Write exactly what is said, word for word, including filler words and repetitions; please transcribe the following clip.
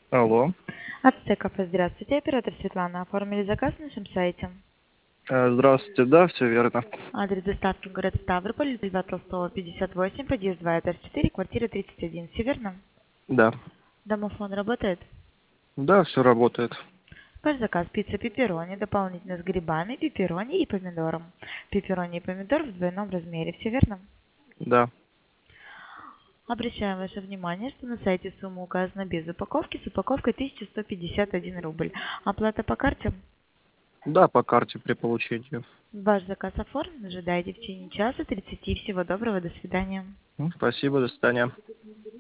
Алло. Ацтеков, здравствуйте. Оператор Светлана. Оформили заказ на нашем сайте. Э, Здравствуйте, да, все верно. Адрес доставки город Ставрополь, Льва Толстого, пятьдесят восемь, подъезд два, этаж четыре, квартира тридцать один. Все верно? Да. Домофон работает? Да, все работает. Ваш заказ пицца пепперони, дополнительно с грибами, пепперони и помидором. Пепперони и помидор в двойном размере. Все верно? Да. Обращаем ваше внимание, что на сайте сумма указана без упаковки, с упаковкой тысяча сто пятьдесят один рубль. Оплата по карте? Да, по карте при получении. Ваш заказ оформлен. Ожидайте в течение часа тридцати. Всего доброго. До свидания. Ну, спасибо, до свидания.